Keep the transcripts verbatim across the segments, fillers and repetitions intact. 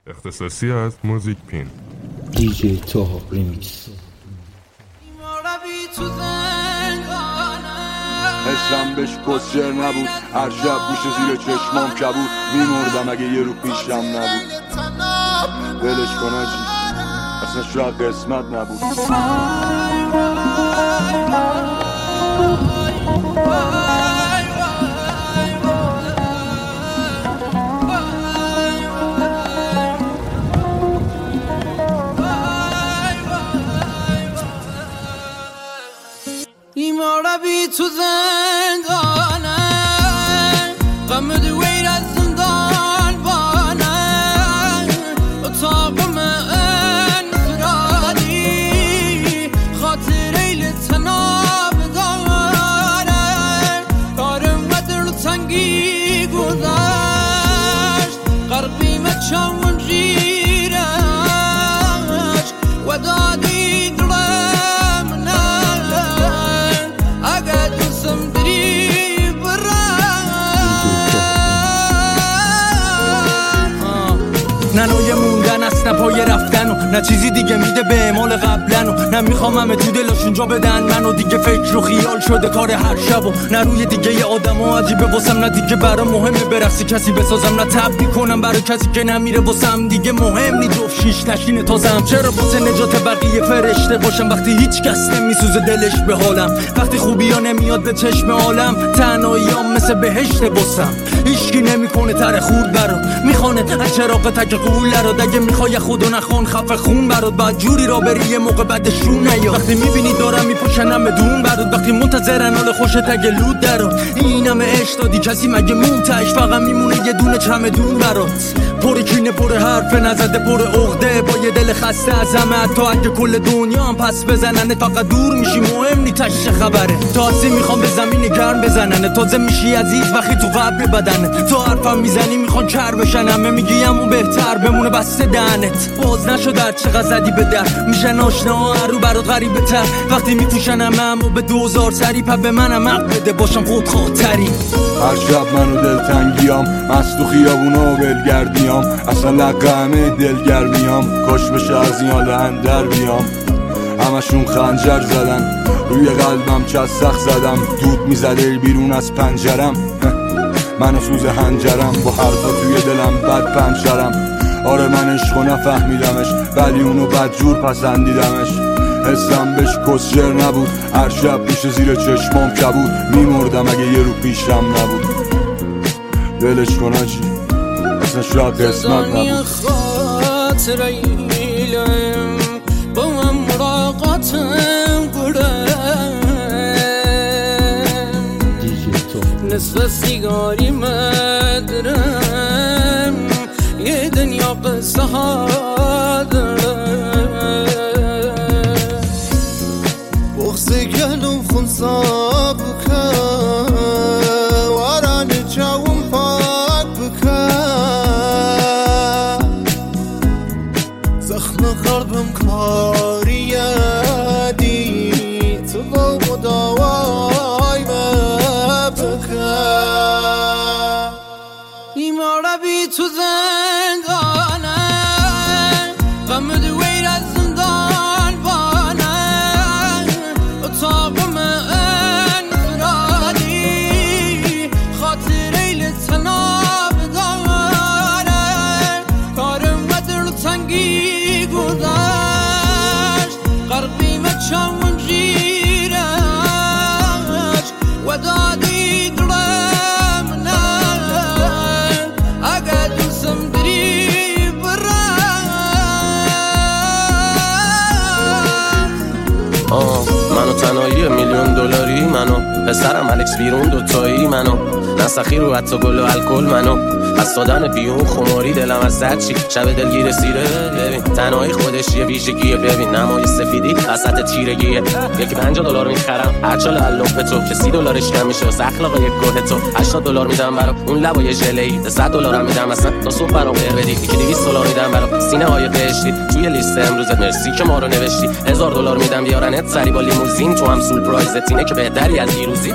اختصاصی از موزیک پین دیجی توها ریمیکس. حسم بهش کسچر نبود، هر شب میشه زیر چشمام کبود، میمردم اگه یه رو پیشم نبود. ولش کن آجی، اصلا شاید قسمت نبود. ایمارا بی تو زندانه، غم دویر از زندان بانه، اتاق من فرادی خاطر ایل تناب داره، کارم قدر تنگی گذشت، قربی مچون جیرش و دادی دلم. نه نوی موندن است، نه پای رفتن و نه چیزی دیگه میده به اعمال قبلن و نه میخوام همه تو دلاشون جا بدن منو، دیگه فکر و خیال شده کار هر شب و نه روی دیگه ی آدم و عجیبه واسم، نه دیگه برا مهمه برقصی کسی بسازم، نه تبدیل کنم برای کسی که نمیره واسم، دیگه مهم نی جفت شیش نشینه تازم. چرا واسه نجات بقیه فرشته باشم وقتی هیچ کس نمیسوزه دلش به حالم، وقتی خوبی ها نمیاد به چشم عالم، تنهاییام مثل بهشت واسم، هیچکی نمیکنه تره خورد برات، میخونه از چراغ تک قول رو، دگه میخوای خودو نخون خفه خون برات، بعد جوری را بری یه موقع بعدشون نیاد، وقتی میبینی دارم میپوشنم بدون برات، وقتی منتظرن حال خوش تگ لود درات، اینم عشق دادی کسی مگه مونتش، فقط میمونه یه دونه چمدون برات، پر کینه پر حرف نزده پر عقده، با یه دل خسته از همه تا اگه کل دنیا هم پس بزنن فقط دور میشی، مهم نی تش خبره، تازه میخوام به زمین گرم بزنن، تازه میشی عزیز وقتی تو قبر بدنه، تو حرفم میزنی میخوان کر بشن، همه میگی اون بهتر بمونه بسته دهنت، باز نشو در چقدر زدی به در، میشن آشنا هر رو برات غریبه تر، وقتی میپوشنم همو به دوزار سری پا به منم حق بده باشم خود خاطری. هر شب منو دلتنگیام، مست و خیابونا و بلگردیام، اصلا لقمه دلگرمیام، کاش بشه از این حال اندر بیام، همشون خنجر زدن روی قلبم، چسخ زدم دود میزده بیرون از پنجرم، منو سوز هنجرم با حرفا توی دلم بد پنجرم، آره من عشقو نفهمیدمش ولی اونو بدجور پسندیدمش، حسم بهش کسچر نبود، هر شب میشه زیر چشمام کبود، میمردم اگه یه رو پیشم نبود. ولش کن آجی، اصلا شاید قسمت نبود. خاطر ایلم با هم مراقاتم گرم، نصف سیگاری مدرم، یه دنیا قصه ها دارم، بغض گلم خونسا بکن واران جاوم پاک بکن، زخم قلبم کاری یادی تو با مداوای بکن، ایمارا بی تو زندانه، غم دویر از زندان بانه، اتاق من فرادی خاطر ایل تناب داره، کارم قدر تنگی گذشت، قربی مچون جیرش و دادی دلم. منو تنهایی میلیون دلاری، منو پسرم الکس بیرون دوتایی، منو نسخی رو حتی گل و الکل، منو از دادن بیون خماری دلم از زد چی شب دلگیر سیره، ببین تنهایی خودش یه ویژگیه، ببین نمای سفیدی وسط تیرگیه، یکی پنجاه دلار میخرم هرچال اللوپ تو که سی دلارش کم میشه واسه اخلاق یک گوه تو، هشتاد دلار میدم برا اون لبای ژله‌ای، صد دلارم میدم اصلا تا صبح برام غیر بدی، یکی دویست دلار میدم برا سینه های بهشتی، توی لیست امروزت مرسی که ما رو نوشتی، هزار دلار میدم بیارنت سری با لیموزین، تو هم سول پرایزت اینه که بهتری از دیروزی.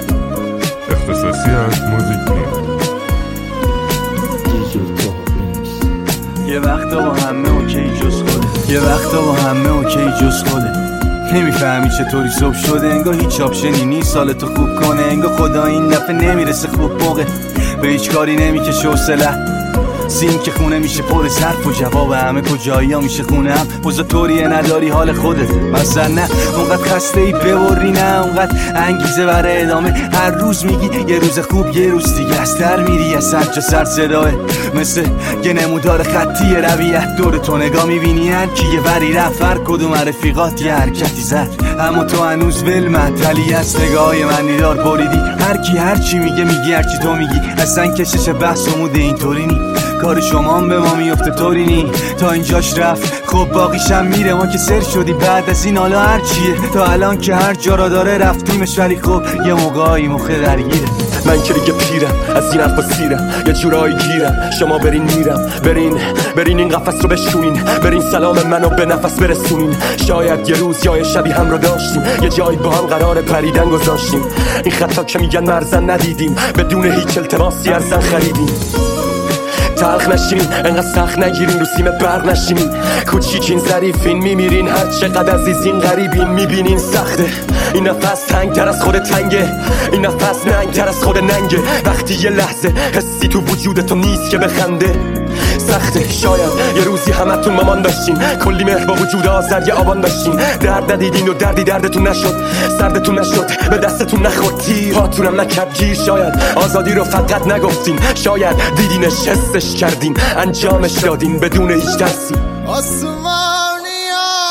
اختصاصی از موزیک پین یه یه وقتا با همه اوکی جز خوده، یه وقتا با همه اوکی جز خوده. نمیفهمی چطوری صبح شده، انگار هیچ آپشنی نیست سالتو خوب کنه، انگار خدا این دفعه نمیرسه خوب موقع، به هیچ کاری نمیکشه حوصله، سین که خونه میشه پر ظرف و جواب همه کجایی ها میشه خونه هم بزا طوریه نداری حال خودت مثلا نه اونقدر خسته ای ببری نه اونقدر انگیزه برای ادامه هر روز میگی یه روز خوب یه روز دیگه از در میری یه سر جا سر صداه مثل یه نمودار خطی رویت دور تو نگاه میبینی هر کی یه وری رفت هر کدوم رفیقات یه حرکتی زد اما تو هنوز ول مطلی از نگاه من دیدار بریدی هر کی هر چی میگه میگی هر چی تو میگی اصلا کشش بحث و موده اینطوری نی کار شما هم به ما میفته طوری نی تا اینجاش رفت خب باقیشم میره ما که سر شدی بعد از این حالا هر چیه تا الان که هر جا را داره رفتیمش ولی خب یه موقعی مخه درگیره من که دیگه پیرم از این حرفا سیرم یه جورایی گیرم شما برین میرم برین برین این قفس رو بشونین برین سلام منو به نفس برسونین شاید یه روز یا یه شبی هم رو داشتیم یه جایی با هم قرار پریدن گذاشتیم این خطا که میگن مرزن ندیدیم بدون هیچ التماسی ارزن خریدیم تلخ نشین انقدر سخت نگیرین رو سیم برق نشین کوچیکین ظریفین میمیرین هر چقدر عزیزین غریبین میبینین سخته این نفس تنگ تر از خود تنگه این نفس ننگ تر از خود ننگه وقتی یه لحظه حسی تو وجود تو نیست که بخنده سخته شاید یه روزی همتون مامان داشتین کلی مهر با وجود آذر یه آبان داشتین درد ندیدین و دردی دردتون نشد سردتون نشد به دستتون نخورد تیر پاتونم نکرد گیر شاید آزادی رو فقط نگفتین شاید دیدینش حسش کردین انجامش دادین بدون هیچ ترسی آسمانی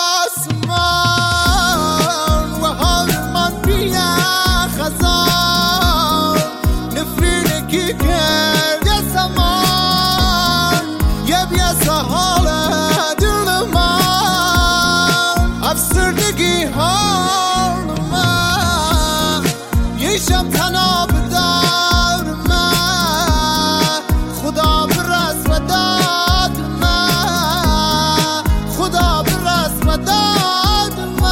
آسمان و حال من بیا خزان نفرینکی کرد یه زمان یه بیاسه حال دل من افسردگی حال من یه شب تنها بدار من خدا برس و داد من خدا برس و داد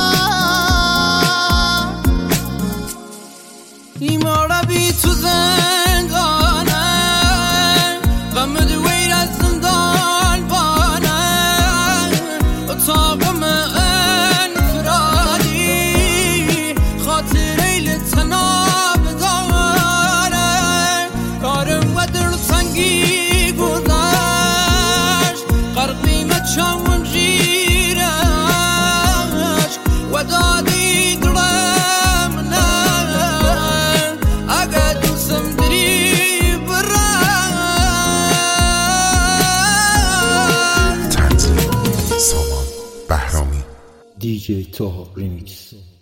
من بیماره بی تو زندانه غم دویر از زندان بانه اتاقم انفرادی خاطر ایل تناب داره کارم و دل سنگی گذشت قرقیمت چمون جیرش و دادی دلم نه اگه دوستم دری برد تنظیم سامان بهرامی دی جی توها ریمیکس.